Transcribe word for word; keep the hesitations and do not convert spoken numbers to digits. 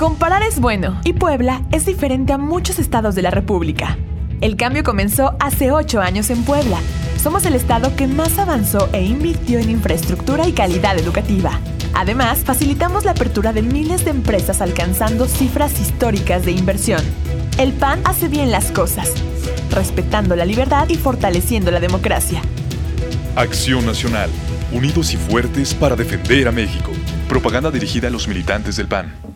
Comparar es bueno, y Puebla es diferente a muchos estados de la República. El cambio comenzó hace ocho años en Puebla. Somos el estado que más avanzó e invirtió en infraestructura y calidad educativa. Además, facilitamos la apertura de miles de empresas alcanzando cifras históricas de inversión. El P A N hace bien las cosas, respetando la libertad y fortaleciendo la democracia. Acción Nacional. Unidos y fuertes para defender a México. Propaganda dirigida a los militantes del P A N.